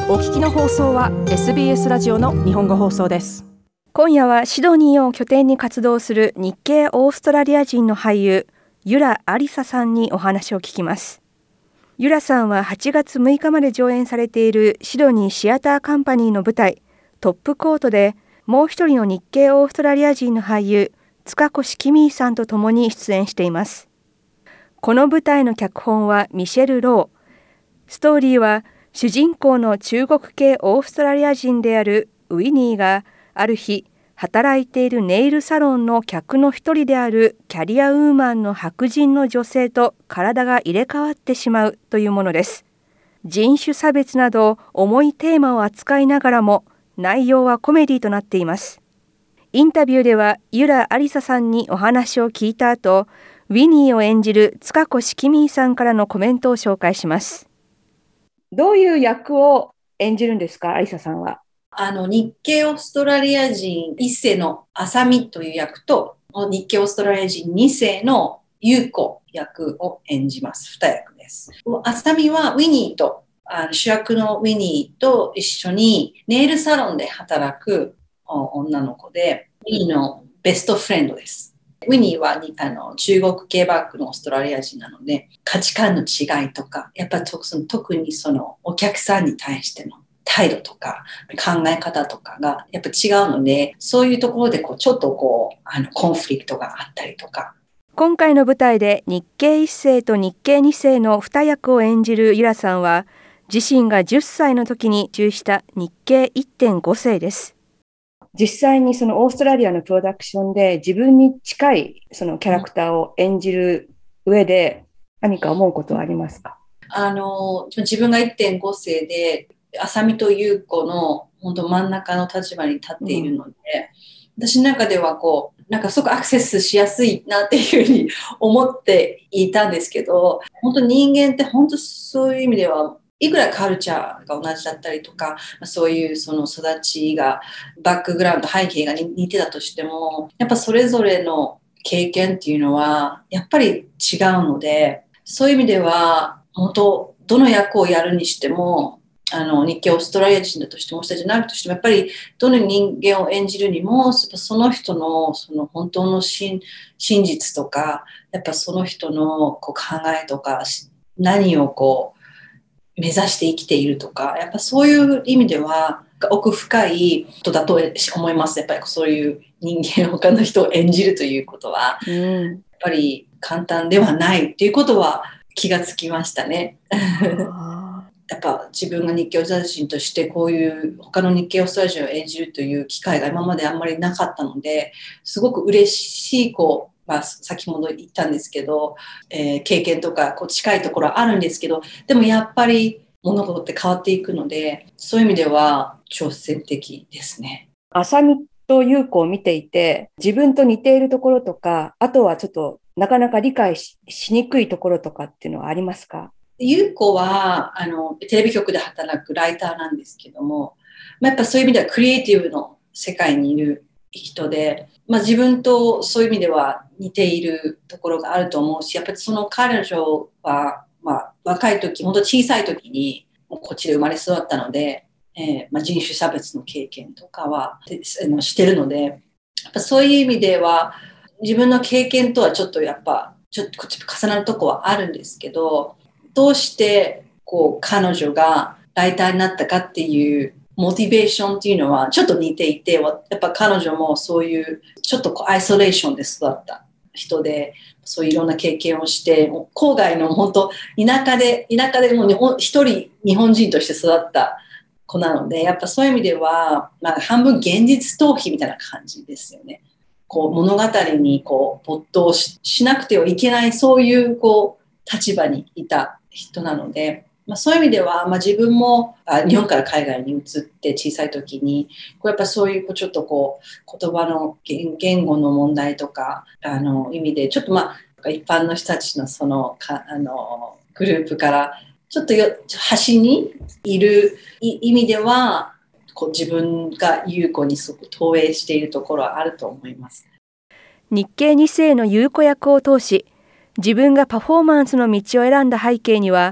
お聞きの放送は SBS ラジオの日本語放送です。 今夜はシドニーを拠点に活動する日系オーストラリア人の俳優ユラ・アリサさんにお話を聞きます。ユラさんは8月6日まで上演されているシドニーシアターカンパニーの舞台トップコートでもう一人の日系オーストラリア人の俳優塚越キミーさんと共に出演しています。この舞台の脚本はミシェル・ロー。ストーリーは主人公の中国系オーストラリア人であるウィニーがある日働いているネイルサロンの客の一人であるキャリアウーマンの白人の女性と体が入れ替わってしまうというものです。人種差別など重いテーマを扱いながらも内容はコメディとなっています。インタビューではユラ・アリサさんにお話を聞いた後、ウィニーを演じる塚越キミーさんからのコメントを紹介します。どういう役を演じるんですか、アリサさんは。 日系オーストラリア人1世のアサミという役と、日系オーストラリア人2世のユウコ役を演じます。2役です。アサミはウィニーと、主役のウィニーと一緒にネイルサロンで働く女の子で、ウィニーのベストフレンドです。ウィニーは中国系バックのオーストラリア人なので、価値観の違いとか、やっぱり特にそのお客さんに対しての態度とか考え方とかがやっぱ違うので、そういうところでちょっとコンフリクトがあったりとか。 今回の舞台で日系1世と日系2世の2役を演じるユラさんは、自身が10歳の時に移住した日系 1.5 世です。実際にそのオーストラリアのプロダクションで自分に近いそのキャラクターを演じる上で何か思うことはありますか？ 自分が 1.5 世でアサミとユウコの本当真ん中の立場に立っているので、私の中ではなんかすごくアクセスしやすいなっていうふうに思っていたんですけど、本当人間って本当そういう意味ではいくらカルチャーが同じだったりとか、そういうその育ちがバックグラウンド背景が似てたとしても、やっぱそれぞれの経験っていうのはやっぱり違うので、そういう意味では本当どの役をやるにしても、日系オーストラリア人だとしても人じゃないとしても、やっぱりどの人間を演じるにもその人のその本当の真実とか、やっぱその人の考えとか何を目指して生きているとか、やっぱそういう意味では奥深い人だと思います。やっぱりそういう人間他の人を演じるということは、やっぱり簡単ではないっていうことは気がつきましたね。やっぱ自分が日系オーストラリア人としてこういう他の日系オーストラリア人を演じるという機会が今まであんまりなかったので、すごく嬉しい先ほど言ったんですけど、経験とか近いところはあるんですけど、でもやっぱり物事って変わっていくので、そういう意味では挑戦的ですね。 アサミとユウコを見ていて、自分と似ているところとか、あとはちょっとなかなか理解 しにくいところとかっていうのはありますか？ ユウコはテレビ局で働くライターなんですけども、やっぱそういう意味ではクリエイティブの世界にいる人で、自分とそういう意味では似ているところがあると思うし、やっぱりその彼女は、若い時、本当小さい時にこっちで生まれ育ったので、人種差別の経験とかはしてるので、やっぱそういう意味では自分の経験とはちょっと重なるとこはあるんですけど、どうして彼女がライターになったかっていうモチベーションっていうのはちょっと似ていて、やっぱ彼女もそういうちょっとアイソレーションで育った人で、そういういろんな経験をして、郊外の本当田舎でもう一人日本人として育った子なので、やっぱそういう意味では、半分現実逃避みたいな感じですよね。物語に没頭 しなくてはいけない、そういう立場にいた人なので、そういう意味では、自分も日本から海外に移って小さい時にやっぱそういうちょっと言葉の言語の問題とか意味でちょっと一般の人たちのグループからちょっと端にいる意味では自分がユウコにすごく投影しているところはあると思います。 日系2世のユウコ役を通し、自分がパフォーマンスの道を選んだ背景には、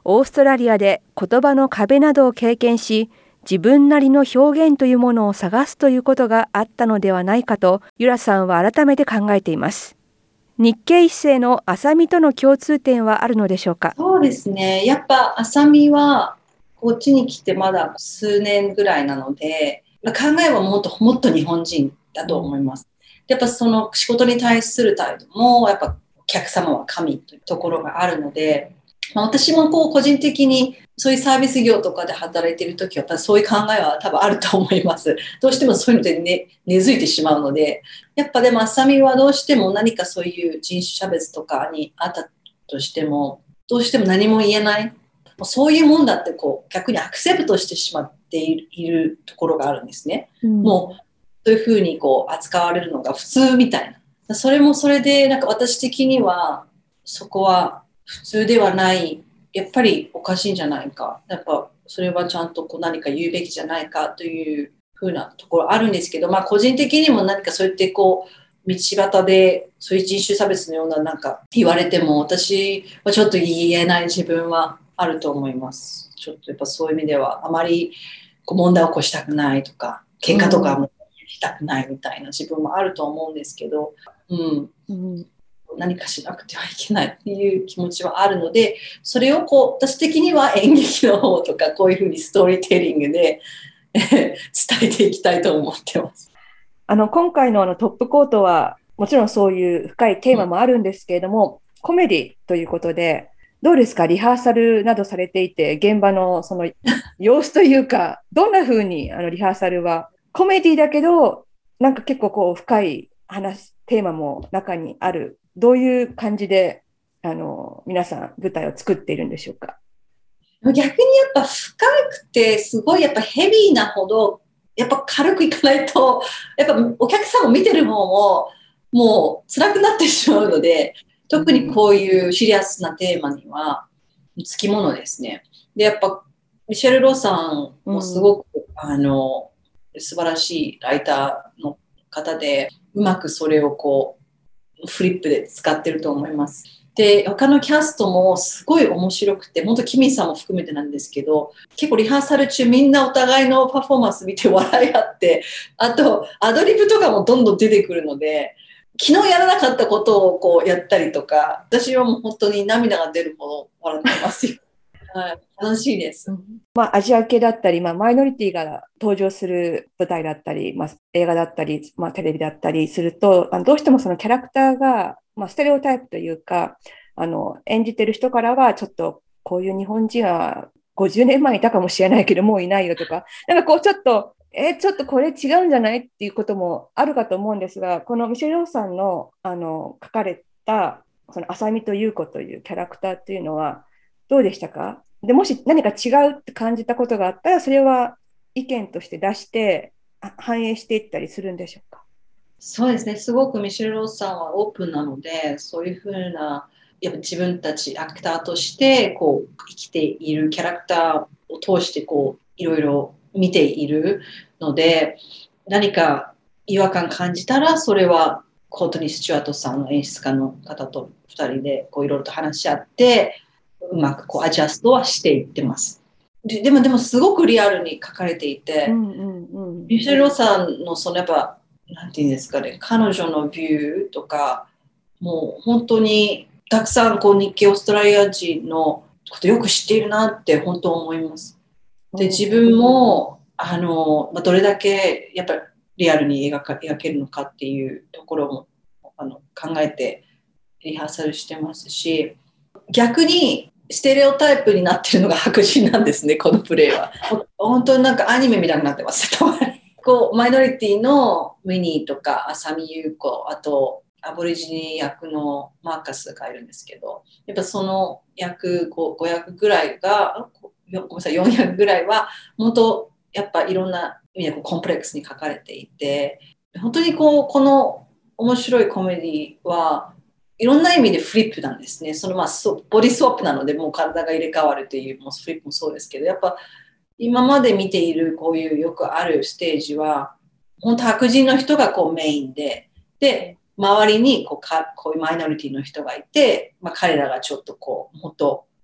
オーストラリアで言葉の壁などを経験し、自分なりの表現というものを探すということがあったのではないかと、ユラさんは改めて考えています。日系一世の浅見との共通点はあるのでしょうか？ そうですね。やっぱ浅見はこっちに来てまだ数年ぐらいなので、考えはもっと日本人だと思います。やっぱその仕事に対する態度も、やっぱお客様は神というところがあるので、私も個人的にそういうサービス業とかで働いているときは、やっぱそういう考えは多分あると思います。どうしてもそういうので、根付いてしまうので、やっぱでも浅見はどうしても何かそういう人種差別とかにあったとしても、どうしても何も言えない。そういうもんだって逆にアクセプトしてしまっているところがあるんですね。もうそういうふうに扱われるのが普通みたいな。それもそれで私的にはそこは普通ではない。やっぱりおかしいんじゃないか。やっぱそれはちゃんと何か言うべきじゃないかというふうなところあるんですけど、個人的にも何かそうやって道端でそういう人種差別のような言われても、私はちょっと言えない自分はあると思います。ちょっとやっぱそういう意味ではあまり問題を起こしたくないとか、喧嘩とかもしたくないみたいな自分もあると思うんですけど、何かしなくてはいけないっていう気持ちはあるので、それを私的には演劇の方とかこういうふうにストーリーテリングで伝えていきたいと思ってます。 今回のトップコートはもちろんそういう深いテーマもあるんですけれども、コメディということで、どうですか？リハーサルなどされていて、現場のその様子というか、どんな風にリハーサルはコメディだけど、結構深いテーマも中にある。どういう感じで皆さん舞台を作っているんでしょうか？ 逆にやっぱ深くてすごいやっぱヘビーなほどやっぱ軽くいかないと、やっぱお客さんも見てる方ももう辛くなってしまうので、特にこういうシリアスなテーマにはつきものですね。で、やっぱミシェル・ローさんもすごく、素晴らしいライターの方で、うまくそれをフリップで使ってると思います。で、他のキャストもすごい面白くて、本当キミさんも含めてなんですけど、結構リハーサル中みんなお互いのパフォーマンス見て笑い合って、あとアドリブとかもどんどん出てくるので、昨日やらなかったことをやったりとか、私はもう本当に涙が出るほど笑ってますよ。はい、楽しいです。 アジア系だったり、マイノリティが登場する舞台だったり、映画だったり、テレビだったりすると、どうしてもそのキャラクターが、ステレオタイプというか、演じてる人からはちょっとこういう日本人は50年前いたかもしれないけどもういないよとか、ちょっとこれ違うんじゃないっていうこともあるかと思うんですが、このミシェル・ローさんの書かれたその浅見と優子というキャラクターっていうのはどうでしたか？でもし何か違うって感じたことがあったら、それは意見として出して反映していったりするんでしょうか？ そうですね、すごくミシェル・ローさんはオープンなので、そういうふうなやっぱ自分たちアクターとして生きているキャラクターを通していろいろ見ているので、何か違和感感じたらそれはコートニー・スチュワートさんの演出家の方と2人でいろいろと話し合ってうまくアジャストはしていってます。でもすごくリアルに書かれていて、ミシェル・ローさんのやっぱなんていうんですかね、彼女のビューとかもう本当にたくさん日系オーストラリア人のことよく知っているなって本当思います。で、自分もどれだけやっぱりリアルに描けるのかっていうところも考えてリハーサルしてますし、逆にステレオタイプになってるのが白人なんですね、このプレイは。本当にアニメみたいになってます。マイノリティのミニーとか浅見優子、あとアボリジニ役のマーカスがいるんですけど、やっぱその役5役ぐらいが、ごめんなさい、4役ぐらいは本当やっぱいろんな意味でコンプレックスに書かれていて、本当にこの面白いコメディはいろんな意味でフリップなんですね。ボディスワップなのでもう体が入れ替わるというフリップもそうですけど、やっぱ今まで見ているこういうよくあるステージは本当白人の人がメインで周りにこういうマイノリティの人がいて、彼らがちょっともっと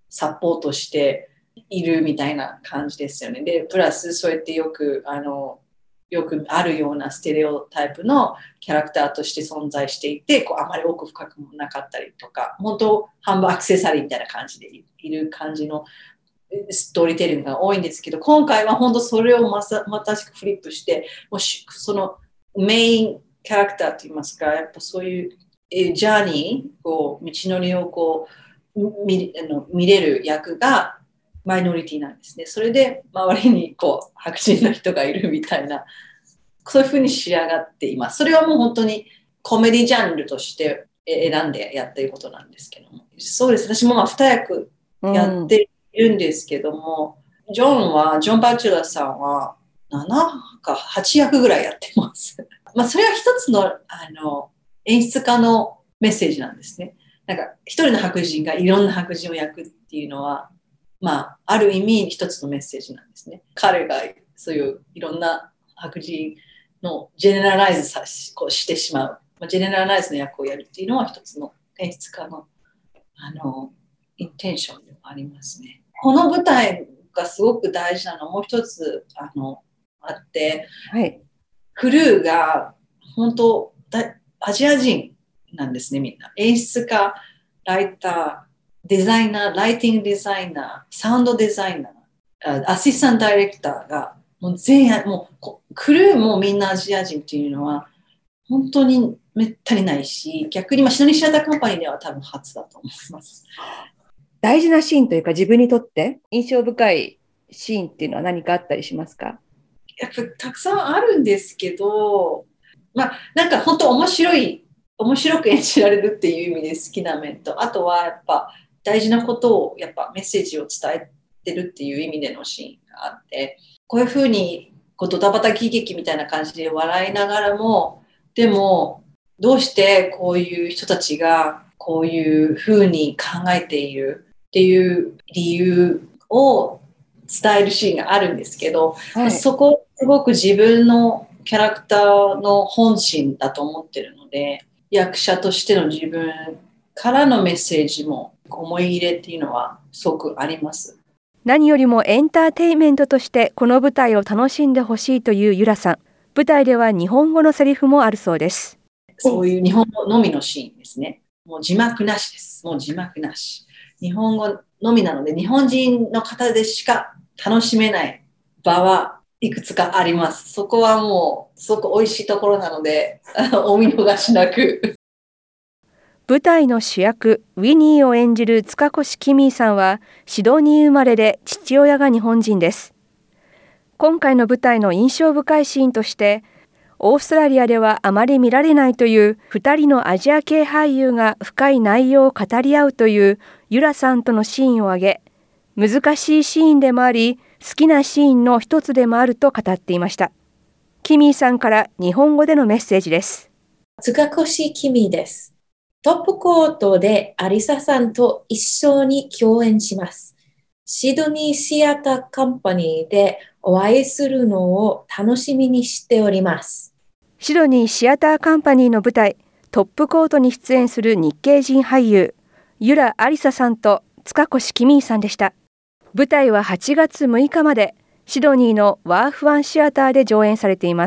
サポートしているみたいな感じですよね。で、プラスそうやってよくあるようなステレオタイプのキャラクターとして存在していて、あまり奥深くもなかったりとか、本当半分アクセサリーみたいな感じでいる感じのストーリーテリングが多いんですけど、今回は本当それをまさしくフリップして、もうそのメインキャラクターといいますか、やっぱそういうジャーニー、道のりを見れる役がマイノリティなんですね。それで周りに白人の人がいるみたいな、そういう風に仕上がっています。それはもう本当にコメディジャンルとして選んでやっていることなんですけども。そうです。私も2役やっているんですけども、ジョン・バチュラーさんは7か8役ぐらいやってます。それは一つの、演出家のメッセージなんですね。なんか一人の白人がいろんな白人を焼くっていうのは、ある意味一つのメッセージなんですね。彼がそういういろんな白人のジェネラライズしてしまう、ジェネラライズの役をやるっていうのは一つの演出家の、インテンションでもありますね。この舞台がすごく大事なのもう一つあって、 はい、 クルーが本当アジア人なんですね。みんな演出家、ライター、デザイナー、ライティングデザイナー、サウンドデザイナー、アシスタントダイレクターがもうクルーもみんなアジア人っていうのは本当にめったにないし、逆にシドニーシアターカンパニーでは多分初だと思います。 大事なシーンというか、自分にとって印象深いシーンっていうのは何かあったりしますか？ やっぱたくさんあるんですけど、なんか本当面白く演じられるっていう意味で好きな面と、あとはやっぱ大事なことをやっぱメッセージを伝えてるっていう意味でのシーンがあって、こういうふうにドタバタ喜劇みたいな感じで笑いながらも、でもどうしてこういう人たちがこういうふうに考えているっていう理由を伝えるシーンがあるんですけど、はい、そこすごく自分のキャラクターの本心だと思ってるので、役者としての自分からのメッセージも思い入れっていうのはすごくあります。 何よりもエンターテインメントとしてこの舞台を楽しんでほしいというユラさん。舞台では日本語のセリフもあるそうです。 そういう日本語のみのシーンですね。もう字幕なしです。もう字幕なし。日本語のみなので、日本人の方でしか楽しめない場はいくつかあります。そこはもうすごく美味しいところなので、お見逃しなく。 舞台の主役ウィニーを演じる塚越キミーさんはシドニー生まれで父親が日本人です。今回の舞台の印象深いシーンとして、オーストラリアではあまり見られないという2人のアジア系俳優が深い内容を語り合うというユラさんとのシーンを挙げ、難しいシーンでもあり好きなシーンの一つでもあると語っていました。キミーさんから日本語でのメッセージです。 塚越キミーです。トップコートでアリサさんと一緒に共演します。シドニーシアターカンパニーでお会いするのを楽しみにしております。 シドニーシアターカンパニーの舞台トップコートに出演する日系人俳優ユラ・アリサさんと塚越キミーさんでした。舞台は8月6日までシドニーのワーフワンシアターで上演されています。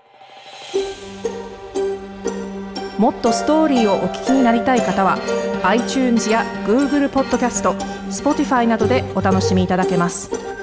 もっとストーリーをお聞きになりたい方は iTunes や Google ポッドキャスト、Spotify などでお楽しみいただけます。